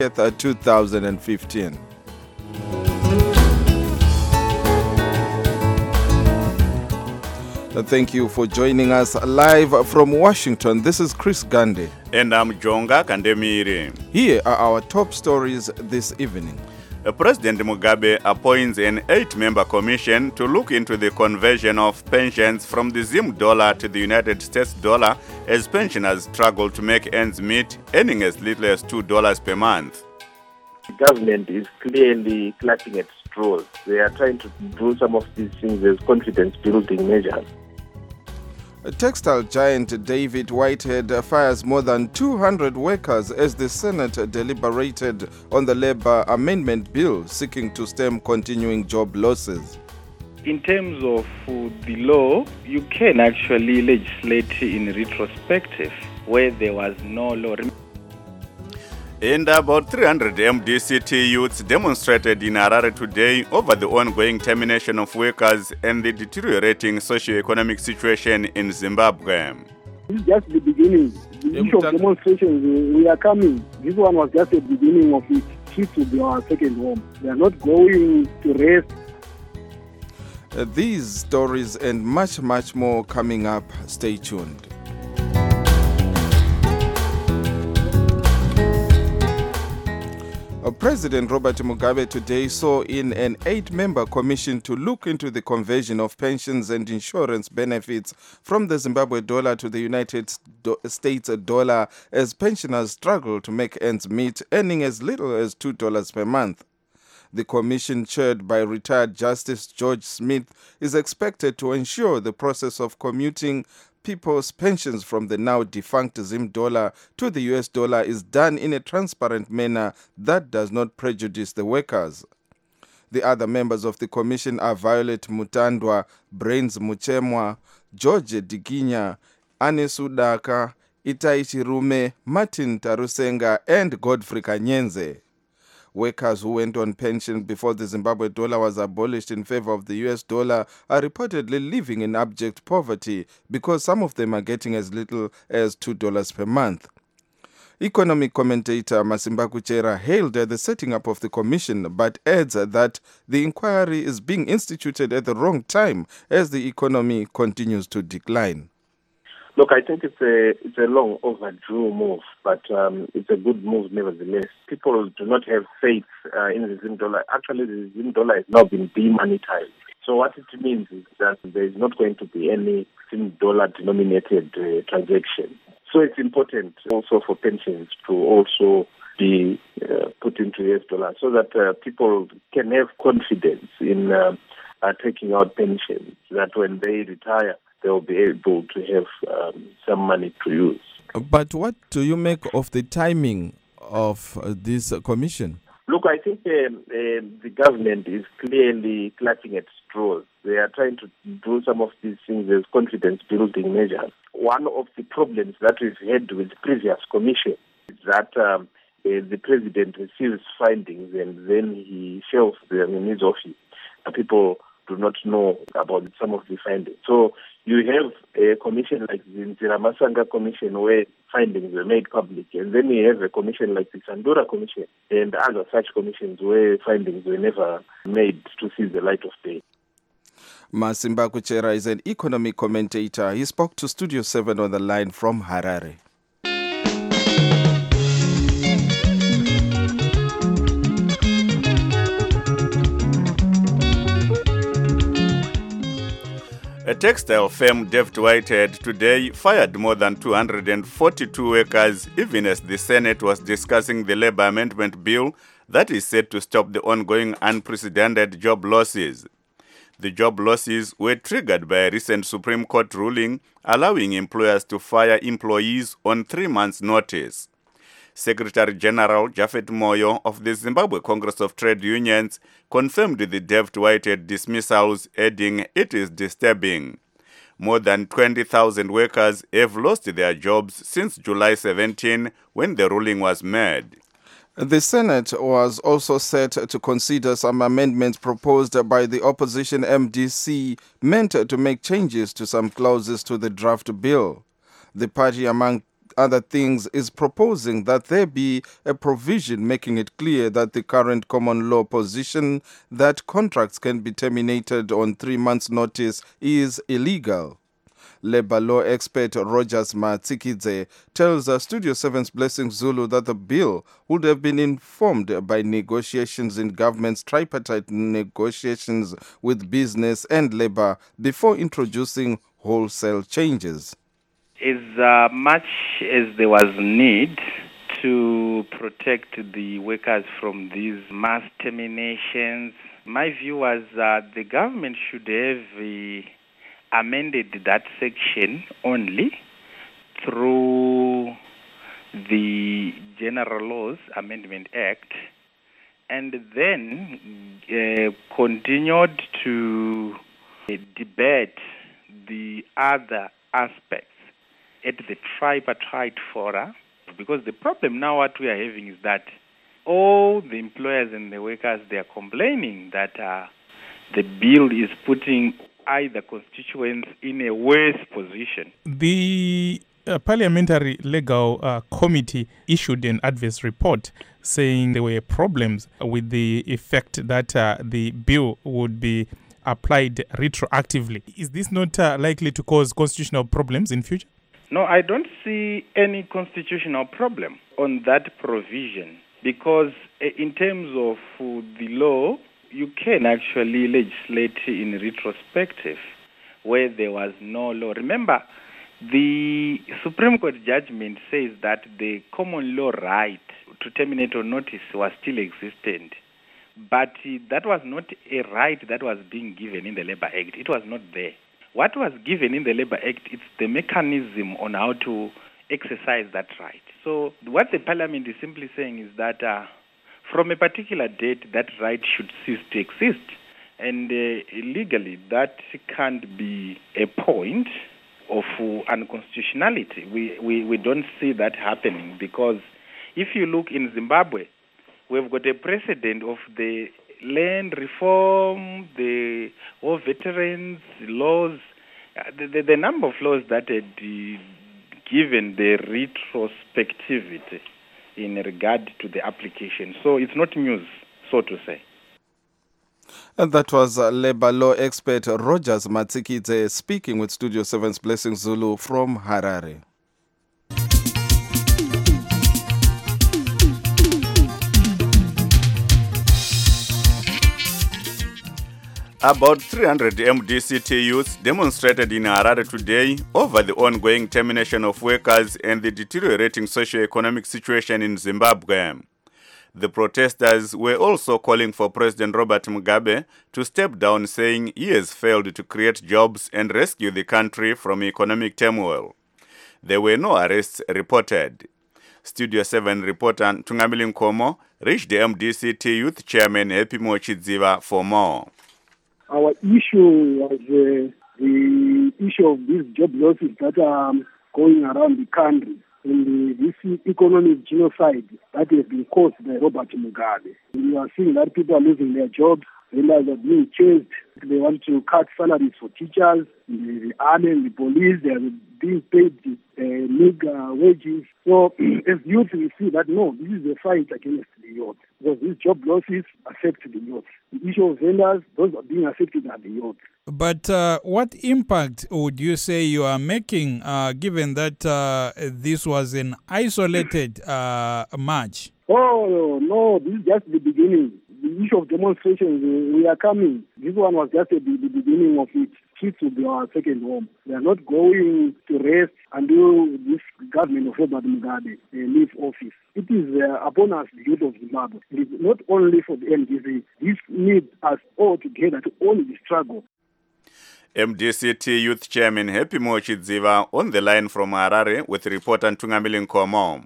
2015. Thank you for joining us live from Washington. This is Chris Gandhi. And I'm Jonga Kandemiri. Here are our top stories this evening. President Mugabe appoints an 8-member commission to look into the conversion of pensions from the Zim dollar to the United States dollar as pensioners struggle to make ends meet, earning as little as $2 per month. The government is clearly clutching at straws. They are trying to do some of these things as confidence-building measures. Textile giant David Whitehead fires more than 200 workers as the Senate deliberated on the labor amendment bill seeking to stem continuing job losses. In terms of the law, you can actually legislate in retrospective where there was no law. And about 300 MDCT youths demonstrated in Harare today over the ongoing termination of workers and the deteriorating socio-economic situation in Zimbabwe. This is just the beginning. The issue of demonstrations, we are coming. This one was just the beginning of it. It will be our second home. We are not going to rest. These stories and much more coming up. Stay tuned. President Robert Mugabe today saw in an 8-member commission to look into the conversion of pensions and insurance benefits from the Zimbabwe dollar to the United States dollar as pensioners struggle to make ends meet, earning as little as $2 per month. The commission, chaired by retired Justice George Smith, is expected to ensure the process of commuting people's pensions from the now defunct Zim dollar to the US dollar is done in a transparent manner that does not prejudice the workers. The other members of the commission are Violet Mutandwa, Brains Muchemwa, George Diginya, Anne Sudaka, Itai Chirume, Martin Tarusenga, and Godfrey Kanyenze. Workers who went on pension before the Zimbabwe dollar was abolished in favor of the US dollar are reportedly living in abject poverty because some of them are getting as little as $2 per month. Economic commentator Masimba Kuchera hailed the setting up of the commission but adds that the inquiry is being instituted at the wrong time as the economy continues to decline. Look, I think it's a long overdue move, but it's a good move nevertheless. People do not have faith in the Zim dollar. Actually, the Zim dollar has now been demonetized. So what it means is that there is not going to be any Zim dollar denominated transaction. So it's important also for pensions to also be put into US dollar so that people can have confidence in taking out pensions, that when they retire, they'll be able to have some money to use. But what do you make of the timing of this commission? Look, I think the government is clearly clutching at straws. They are trying to do some of these things as confidence-building measures. One of the problems that we've had with the previous commission is that the president receives findings and then he shelves them in his office. People do not know about some of the findings. So you have a commission like the Nziramasanga Commission where findings were made public, and then you have a commission like the Sandura Commission and other such commissions where findings were never made to see the light of day. Masimba Kuchera is an economic commentator. He spoke to Studio 7 on the line from Harare. A textile firm, David Whitehead, today fired more than 242 workers, even as the Senate was discussing the labor amendment bill that is set to stop the ongoing unprecedented job losses. The job losses were triggered by a recent Supreme Court ruling allowing employers to fire employees on 3 months' notice. Secretary General Japhet Moyo of the Zimbabwe Congress of Trade Unions confirmed the David Whitehead dismissals, adding it is disturbing. More than 20,000 workers have lost their jobs since July 17 when the ruling was made. The Senate was also set to consider some amendments proposed by the opposition MDC meant to make changes to some clauses to the draft bill. The party, among other things, is proposing that there be a provision making it clear that the current common law position that contracts can be terminated on 3 months' notice is illegal. Labour law expert Rogers Matsikidze tells Studio 7's Blessing Zulu that the bill would have been informed by negotiations in government's tripartite negotiations with business and labour before introducing wholesale changes. As much as there was need to protect the workers from these mass terminations, my view was that the government should have amended that section only through the General Laws Amendment Act, and then continued to debate the other aspects at the tripartite fora, because the problem now what we are having is that all the employers and the workers, they are complaining that the bill is putting either constituents in a worse position. The Parliamentary Legal Committee issued an adverse report saying there were problems with the effect that the bill would be applied retroactively. Is this not likely to cause constitutional problems in future? No, I don't see any constitutional problem on that provision, because in terms of the law, you can actually legislate in retrospective where there was no law. Remember, the Supreme Court judgment says that the common law right to terminate on notice was still existent, but that was not a right that was being given in the Labour Act. It was not there. What was given in the Labour Act, it's the mechanism on how to exercise that right. So what the Parliament is simply saying is that from a particular date, that right should cease to exist. And legally, that can't be a point of unconstitutionality. We don't see that happening, because if you look in Zimbabwe, we've got a precedent of the land reform, the all veterans laws, the number of laws that had given the retrospectivity in regard to the application. So it's not news, so to say. And that was Labour law expert Rogers Matsikidze speaking with Studio 7's Blessing Zulu from Harare. About 300 MDCT youths demonstrated in Harare today over the ongoing termination of workers and the deteriorating socio-economic situation in Zimbabwe. The protesters were also calling for President Robert Mugabe to step down, saying he has failed to create jobs and rescue the country from economic turmoil. There were no arrests reported. Studio 7 reporter Tungamili Nkomo reached the MDCT youth chairman Happy Mochidziva for more. Our issue was the issue of these job losses that are going around the country in this economic genocide that has been caused by Robert Mugabe. We are seeing that people are losing their jobs, vendors are being chased. They want to cut salaries for teachers, the army and the police. They are being paid meager wages. So as youth, we see that no, this is a fight against the youth, because these job losses affect the youth. The issue of vendors, those are being affected are the youth. But what impact would you say you are making, given that this was an isolated march? Oh, no, this is just the beginning. The issue of demonstrations, we are coming. This one was just the beginning of it. Kids will be our second home. They are not going to rest until this government of Robert Mugabe leaves office. It is upon us, the youth of Zimbabwe. It is not only for the MDC. This needs us all together to own the struggle. MDCT Youth Chairman Happy Mochidziva on the line from Harare with reporter Tungamili Nkomo.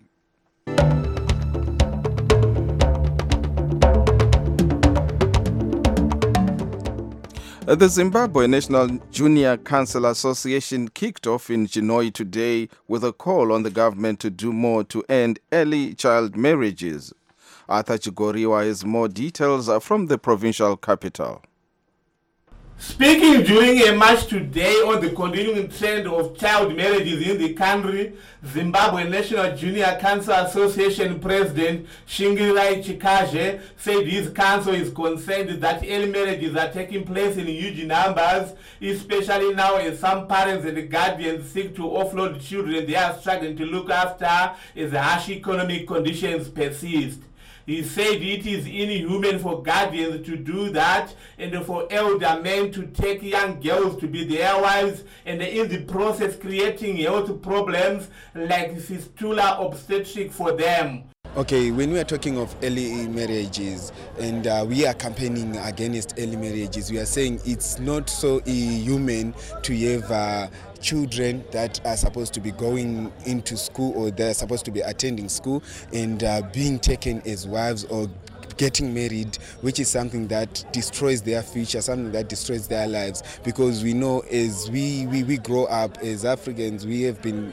The Zimbabwe National Junior Council Association kicked off in Chinhoyi today with a call on the government to do more to end early child marriages. Arthur Chigoriwa has more details from the provincial capital. Speaking during a march today on the continuing trend of child marriages in the country, Zimbabwe National Junior Cancer Association President Shingirai Chikaze said his council is concerned that early marriages are taking place in huge numbers, especially now as some parents and guardians seek to offload children they are struggling to look after as harsh economic conditions persist. He said it is inhuman for guardians to do that and for elder men to take young girls to be their wives and in the process creating health problems like fistula obstetric for them. Okay, when we are talking of early marriages and we are campaigning against early marriages, we are saying it's not so human to have children that are supposed to be going into school or they're supposed to be attending school and being taken as wives or getting married, which is something that destroys their future, something that destroys their lives, because we know as we grow up as Africans, we have been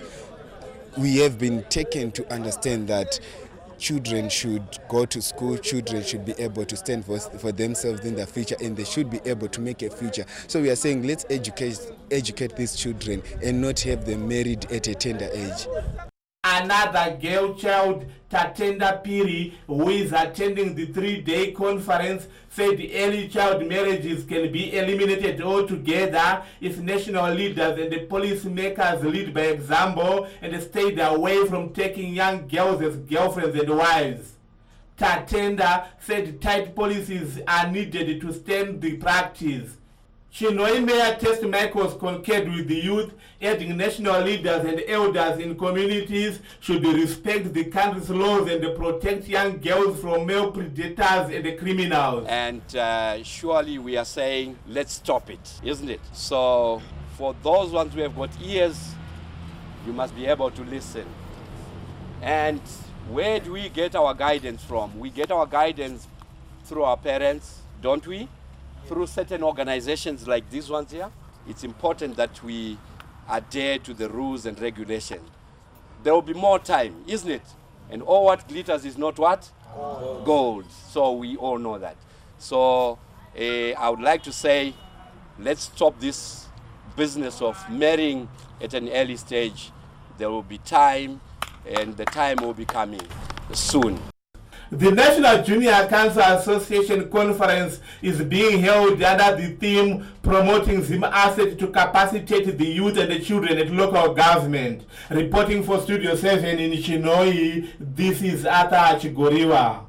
taken to understand that children should go to school, children should be able to stand for themselves in the future, and they should be able to make a future. So we are saying let's educate these children and not have them married at a tender age. Another girl child, Tatenda Piri, who is attending the 3-day conference, said early child marriages can be eliminated altogether if national leaders and the policymakers lead by example and stayed away from taking young girls as girlfriends and wives. Tatenda said tight policies are needed to stem the practice. Chinhoyi Mayor Test Michaels concurred with the youth, adding national leaders and elders in communities should respect the country's laws and protect young girls from male predators and criminals. And surely we are saying, let's stop it, isn't it? So for those ones who have got ears, you must be able to listen. And where do we get our guidance from? We get our guidance through our parents, don't we? Through certain organizations like these ones here. It's important that we adhere to the rules and regulations. There will be more time, isn't it? And all what glitters is not what? Gold. So we all know that. So I would like to say, let's stop this business of marrying at an early stage. There will be time, and the time will be coming soon. The National Junior Cancer Association Conference is being held under the theme Promoting Zim Asset to Capacitate the Youth and the Children at Local Government. Reporting for Studio 7 in Chinhoyi, this is Arthur Chigoriwa.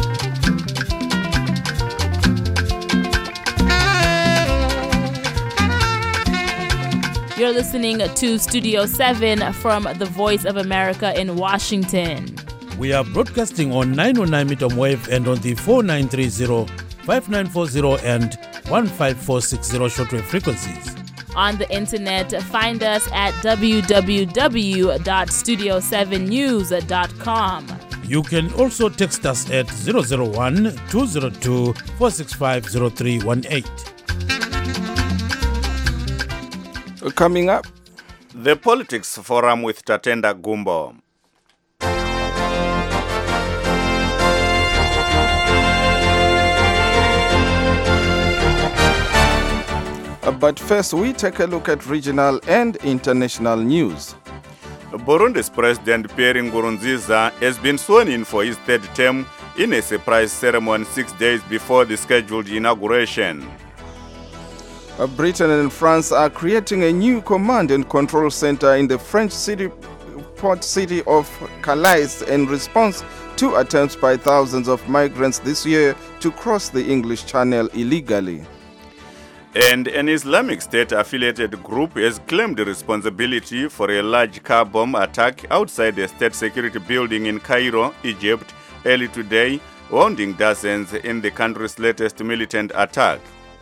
You're listening to Studio 7 from the Voice of America in Washington. We are broadcasting on 909 meter wave and on the 4930, 5940 and 15460 shortwave frequencies. On the internet, find us at www.studio7news.com. You can also text us at 001-202-465-0318. Coming up, the Politics Forum with Tatenda Gumbo. But first, we take a look at regional and international news. Burundi's President Pierre Nkurunziza has been sworn in for his third term in a surprise ceremony 6 days before the scheduled inauguration. Britain and France are creating a new command and control center in the French port city of Calais in response to attempts by thousands of migrants this year to cross the English Channel illegally. And an Islamic State-affiliated group has claimed responsibility for a large car bomb attack outside a state security building in Cairo, Egypt, early today, wounding dozens in the country's latest militant attack.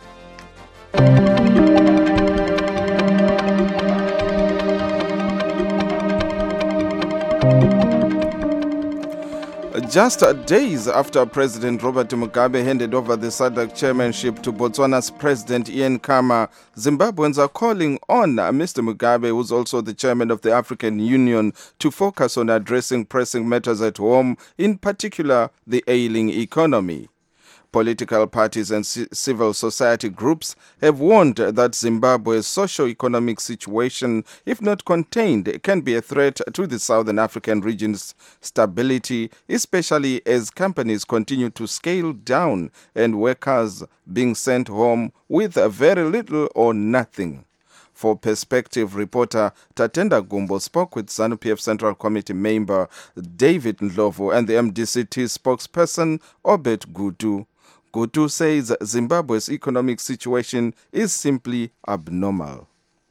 Just days after President Robert Mugabe handed over the SADC chairmanship to Botswana's President Ian Khama, Zimbabweans are calling on Mr. Mugabe, who's also the chairman of the African Union, to focus on addressing pressing matters at home, in particular the ailing economy. Political parties and civil society groups have warned that Zimbabwe's socio-economic situation, if not contained, can be a threat to the Southern African region's stability, especially as companies continue to scale down and workers being sent home with very little or nothing. For Perspective, reporter Tatenda Gumbo spoke with ZANU-PF Central Committee member David Ndlovu and the MDCT spokesperson Obed Gutu. Gutu says Zimbabwe's economic situation is simply abnormal.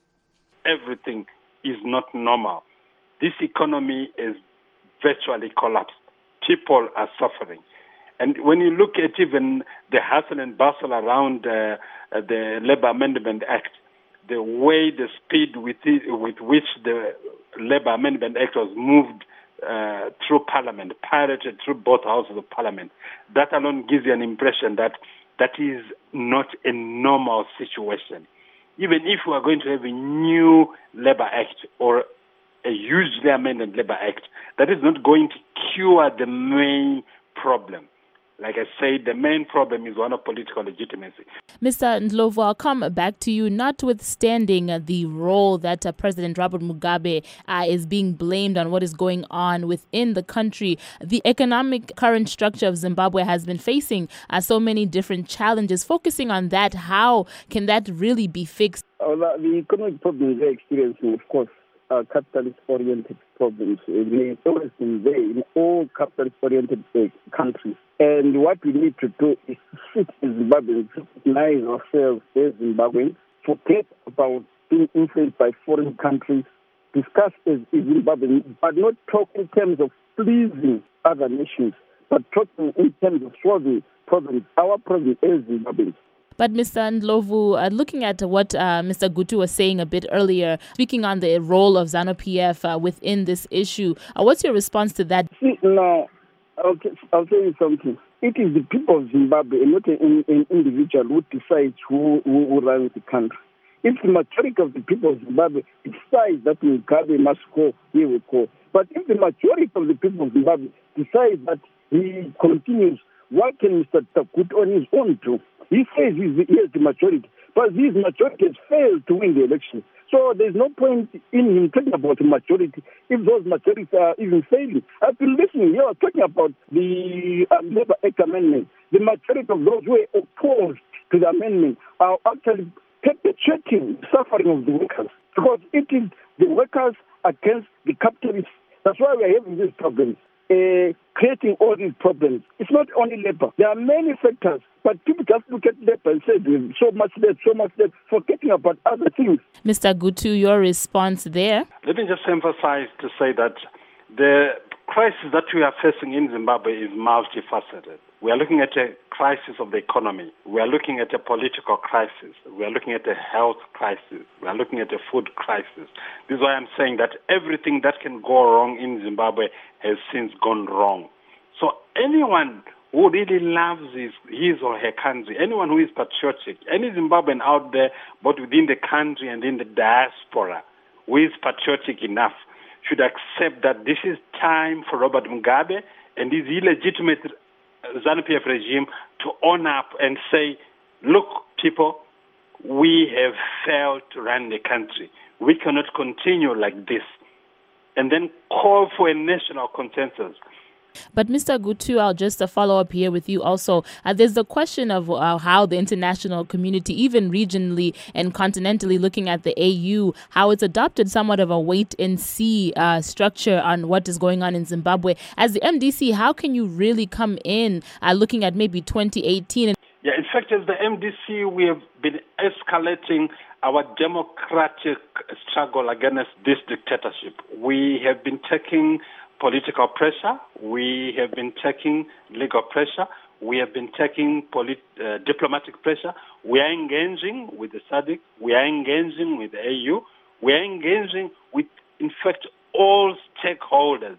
Everything is not normal. This economy is virtually collapsed. People are suffering. And when you look at even the hustle and bustle around the Labour Amendment Act, the way, the speed with which the Labour Amendment Act was moved through Parliament, piloted through both houses of Parliament, that alone gives you an impression that that is not a normal situation. Even if we are going to have a new Labour Act or a hugely amended Labour Act, that is not going to cure the main problem. Like I said, the main problem is one of political legitimacy. Mr. Ndlovu, I'll come back to you. Notwithstanding the role that President Robert Mugabe is being blamed on what is going on within the country, the economic current structure of Zimbabwe has been facing so many different challenges. Focusing on that, how can that really be fixed? The economic problems they're experiencing, of course, are capitalist-oriented problems. It's always been there in all capitalist-oriented countries. And what we need to do is to sit as Zimbabweans, recognize ourselves as Zimbabweans, forget about being influenced by foreign countries, discuss as Zimbabweans, but not talk in terms of pleasing other nations, but talking in terms of solving problems, our problems as Zimbabweans. But Mr. Ndlovu, looking at what Mr. Gutu was saying a bit earlier, speaking on the role of ZANU-PF within this issue, what's your response to that? See, now, I'll tell you something. It is the people of Zimbabwe and not an individual who decides who runs the country. If the majority of the people of Zimbabwe decide that Mugabe must go, he will go. But if the majority of the people of Zimbabwe decide that he continues, what can Mr. Gutu on his own do? He says he has the majority, but his majority has failed to win the election. So there's no point in him talking about the majority if those majorities are even failing. I've been listening. You are talking about the Labour Act amendment. The majority of those who are opposed to the amendment are actually perpetuating the suffering of the workers because it is the workers against the capitalists. That's why we are having these problems. Creating all these problems. It's not only labor. There are many factors, but people just look at labor and say so much less, forgetting about other things. Mr. Gutu, your response there? Let me just emphasize to say that the crisis that we are facing in Zimbabwe is multifaceted. We are looking at a crisis of the economy. We are looking at a political crisis. We are looking at a health crisis. We are looking at a food crisis. This is why I'm saying that everything that can go wrong in Zimbabwe has since gone wrong. So anyone who really loves his or her country, anyone who is patriotic, any Zimbabwean out there, both within the country and in the diaspora, who is patriotic enough, should accept that this is time for Robert Mugabe and his illegitimate ZANU-PF regime to own up and say, look, people, we have failed to run the country. We cannot continue like this. And then call for a national consensus. But Mr. Gutu, I'll just follow up here with you also. There's the question of how the international community, even regionally and continentally looking at the AU, how it's adopted somewhat of a wait-and-see structure on what is going on in Zimbabwe. As the MDC, how can you really come in looking at maybe 2018? Yeah, in fact, as the MDC, we have been escalating our democratic struggle against this dictatorship. We have been taking political pressure, we have been taking legal pressure, we have been taking diplomatic pressure, we are engaging with the SADC, we are engaging with the AU, we are engaging with, in fact, all stakeholders.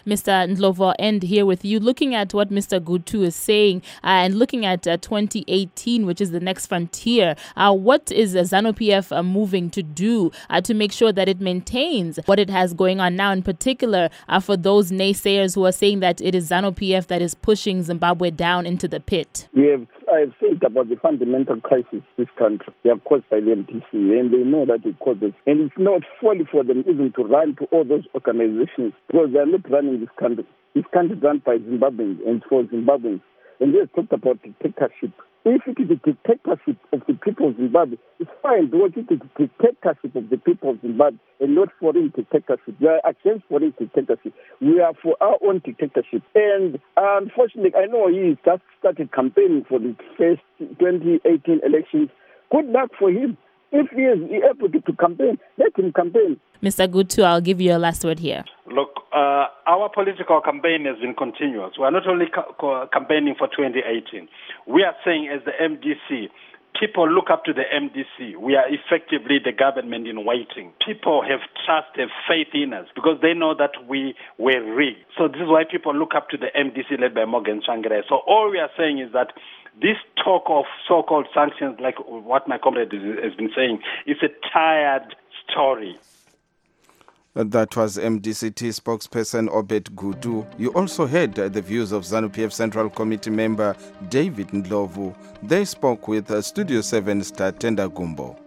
Mr. Ndlovu, I'll end here with you. Looking at what Mr. Gutu is saying and looking at 2018, which is the next frontier, what is ZANU-PF moving to do to make sure that it maintains what it has going on now, in particular for those naysayers who are saying that it is ZANU-PF that is pushing Zimbabwe down into the pit? I have said about the fundamental crisis this country. They are caused by the MDC, and they know that it causes. And it's not folly for them even to run to all those organizations, because they are not running this country. This country is run by Zimbabweans and for Zimbabweans. And they have talked about dictatorship. If it is the dictatorship of the people of Zimbabwe, it's fine, because it is the dictatorship of the people of Zimbabwe and not foreign dictatorship. We are against foreign dictatorship. We are for our own dictatorship. And unfortunately, I know he just started campaigning for the first 2018 elections. Good luck for him. If he is able to campaign, let him campaign. Mr. Gutu, I'll give you a last word here. Look, our political campaign has been continuous. We are not only campaigning for 2018. We are saying, as the MDC, people look up to the MDC. We are effectively the government in waiting. People have trust, have faith in us, because they know that we were rigged. So this is why people look up to the MDC led by Morgan Tsvangirai. So all we are saying is that this talk of so-called sanctions, like what my comrade has been saying, is a tired story. That was MDCT spokesperson Obed Gutu. You also heard the views of ZANU-PF Central Committee member David Ndlovu. They spoke with Studio 7 star Tenda Gumbo.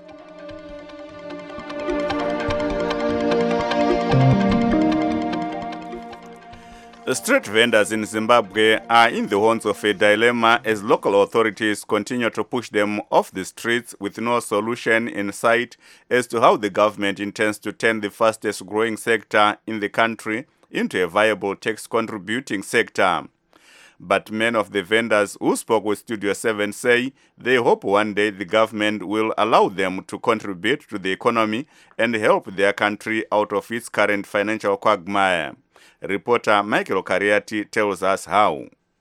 The street vendors in Zimbabwe are in the horns of a dilemma as local authorities continue to push them off the streets with no solution in sight as to how the government intends to turn the fastest growing sector in the country into a viable tax-contributing sector. But many of the vendors who spoke with Studio 7 say they hope one day the government will allow them to contribute to the economy and help their country out of its current financial quagmire. Reporter Michael Kariati tells us how.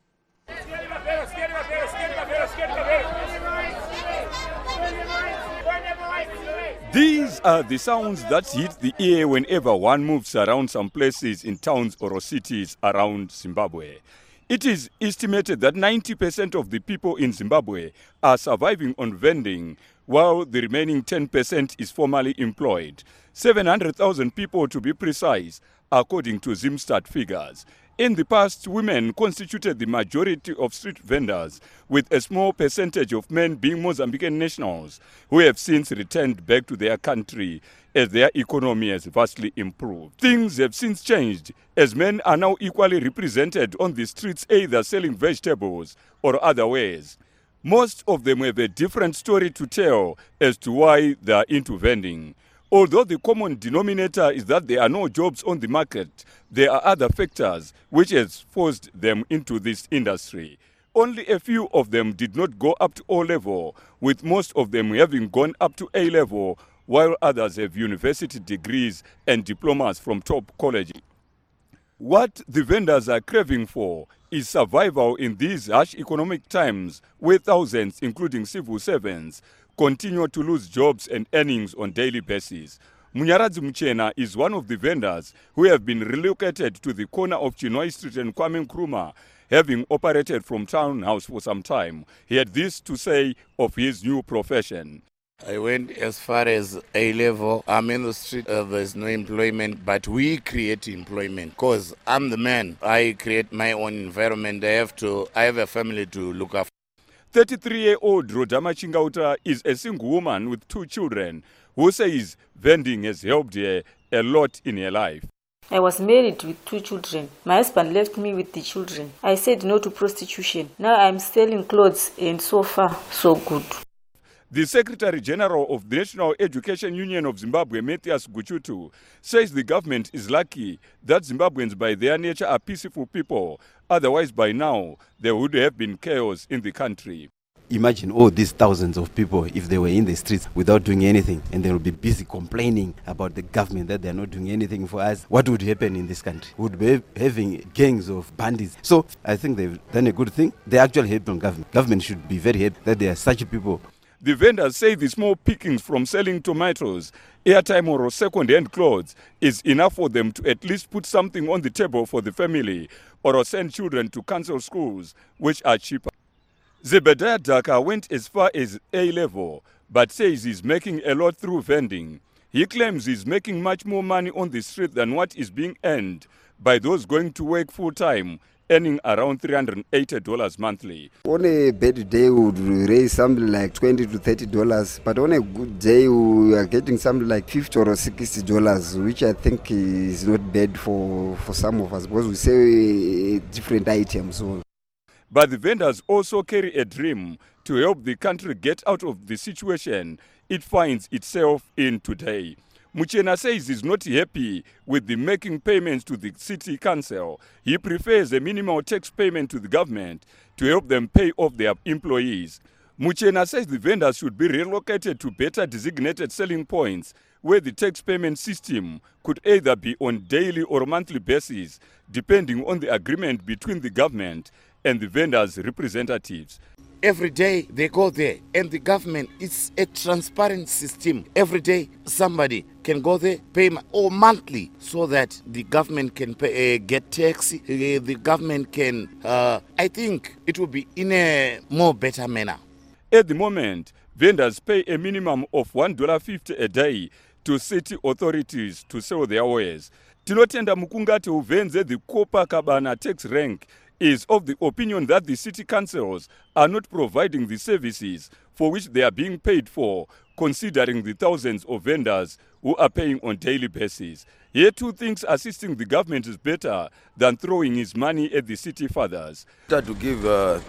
These are the sounds that hit the ear whenever one moves around some places in towns or cities around Zimbabwe. It is estimated that 90% of the people in Zimbabwe are surviving on vending, while the remaining 10% is formally employed. 700,000 people to be precise, according to Zimstat figures. In the past, women constituted the majority of street vendors, with a small percentage of men being Mozambican nationals, who have since returned back to their country as their economy has vastly improved. Things have since changed, as men are now equally represented on the streets, either selling vegetables or other wares. Most of them have a different story to tell as to why they are into vending. Although the common denominator is that there are no jobs on the market, there are other factors which has forced them into this industry. Only a few of them did not go up to O level, with most of them having gone up to A level, while others have university degrees and diplomas from top colleges. What the vendors are craving for is survival in these harsh economic times, where thousands, including civil servants, continue to lose jobs and earnings on daily basis. Munyaradzi Muchena is one of the vendors who have been relocated to the corner of Chinwai Street and Kwame Nkrumah, having operated from Townhouse for some time. He had this to say of his new profession. I went as far as A level. I'm in the street, there's no employment, but we create employment because I'm the man. I create my own environment. I have a family to look after. 33-year-old Rodama Chingauta is a single woman with 2 children who says vending has helped her a lot in her life. I was married with 2 children. My husband left me with the children. I said no to prostitution. Now I'm selling clothes, and so far, so good. The Secretary General of the National Education Union of Zimbabwe, Matthias Guchutu, says the government is lucky that Zimbabweans by their nature are peaceful people. Otherwise, by now, there would have been chaos in the country. Imagine all these thousands of people if they were in the streets without doing anything, and they will be busy complaining about the government that they are not doing anything for us. What would happen in this country? We would be having gangs of bandits. So I think they've done a good thing. They actually help on government. Government should be very happy that there are such people. The vendors say the small pickings from selling tomatoes, airtime or second-hand clothes is enough for them to at least put something on the table for the family or send children to council schools, which are cheaper. Zebediah Daka went as far as A-level, but says he's making a lot through vending. He claims he's making much more money on the street than what is being earned by those going to work full-time, earning around $380 monthly. On a bad day, we would raise something like $20 to $30, but on a good day, we are getting something like $50 or $60, which I think is not bad for some of us because we sell different items. So. But the vendors also carry a dream to help the country get out of the situation it finds itself in today. Muchena says he's not happy with the making payments to the city council. He prefers a minimal tax payment to the government to help them pay off their employees. Muchena says the vendors should be relocated to better designated selling points where the tax payment system could either be on daily or monthly basis, depending on the agreement between the government and the vendors' representatives. Every day they go there, and the government, it's a transparent system. Every day somebody can go there, pay or monthly, so that the government can pay, get tax. The government can, I think it will be in a more better manner. At the moment, vendors pay a minimum of $1.50 a day to city authorities to sell their wares. Tinotenda Mukungati uvenze the Copacabana tax rank is of the opinion that the city councils are not providing the services for which they are being paid for, considering the thousands of vendors who are paying on daily basis. Here too thinks assisting the government is better than throwing his money at the city fathers. To give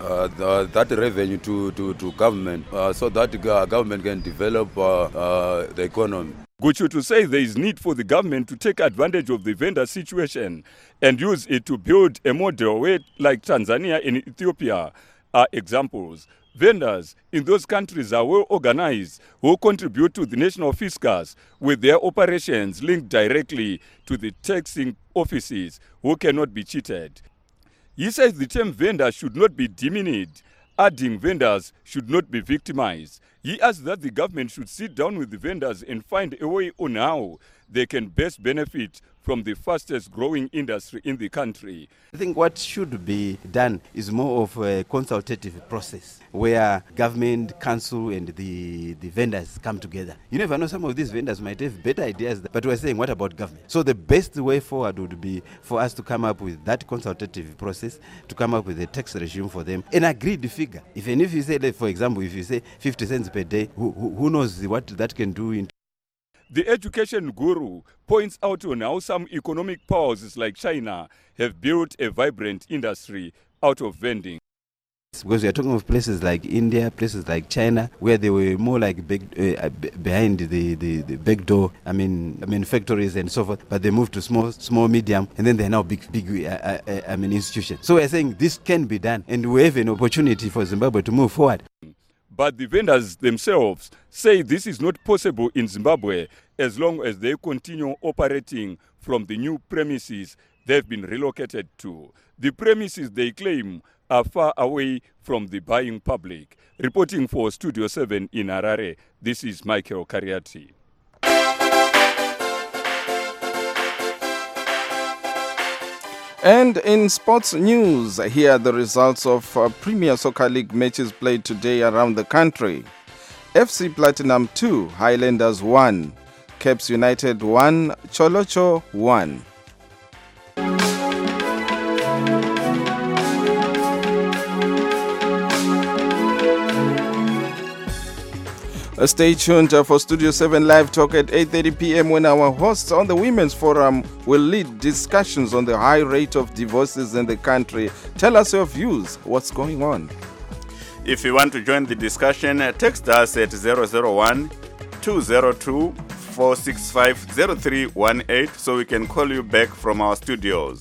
that revenue to government so that the government can develop the economy. Guchutu says there is need for the government to take advantage of the vendor situation and use it to build a model where, like Tanzania and Ethiopia, are examples. Vendors in those countries are well organized who contribute to the national fiscus with their operations linked directly to the taxing offices who cannot be cheated. He says the term vendor should not be diminished, adding vendors should not be victimized. He asks that the government should sit down with the vendors and find a way on how they can best benefit from the fastest growing industry in the country. I think what should be done is more of a consultative process where government, council and the vendors come together. You never know, some of these vendors might have better ideas, but we're saying, what about government? So the best way forward would be for us to come up with that consultative process, to come up with a tax regime for them, an agreed figure. Even if you say, for example, if you say 50 cents per day, who knows what that can do in. The education guru points out on how some economic powers like China have built a vibrant industry out of vending. Because we are talking of places like India, places like China, where they were more like behind the back door. I mean factories and so forth. But they moved to small, medium, and then they're now big institutions. So we're saying this can be done, and we have an opportunity for Zimbabwe to move forward. But the vendors themselves say this is not possible in Zimbabwe as long as they continue operating from the new premises they've been relocated to. The premises, they claim, are far away from the buying public. Reporting for Studio 7 in Harare, this is Michael Kariati. And in sports news, here are the results of Premier Soccer League matches played today around the country. FC Platinum 2, Highlanders 1, Caps United 1, Cholocho 1. Stay tuned for Studio 7 Live Talk at 8:30 p.m. when our hosts on the Women's Forum will lead discussions on the high rate of divorces in the country. Tell us your views. What's going on? If you want to join the discussion, text us at 001-202-465-0318 so we can call you back from our studios.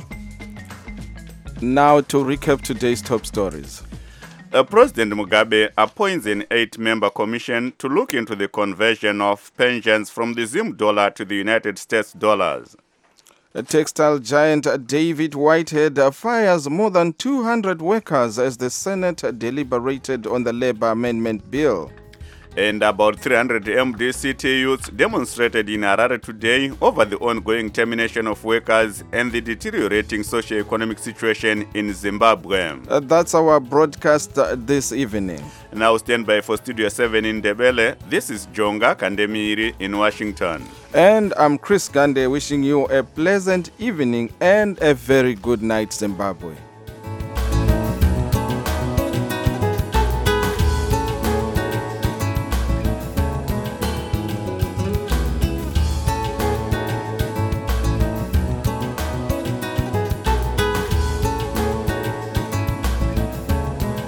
Now to recap today's top stories. President Mugabe appoints an 8-member commission to look into the conversion of pensions from the Zim dollar to the United States dollars. Textile giant David Whitehead fires more than 200 workers as the Senate deliberated on the labor amendment bill. And about 300 MDCT youths demonstrated in Harare today over the ongoing termination of workers and the deteriorating socio-economic situation in Zimbabwe. That's our broadcast this evening. Now stand by for Studio 7 in Ndebele. This is Jonga Kandemiri in Washington. And I'm Chris Gande wishing you a pleasant evening and a very good night, Zimbabwe.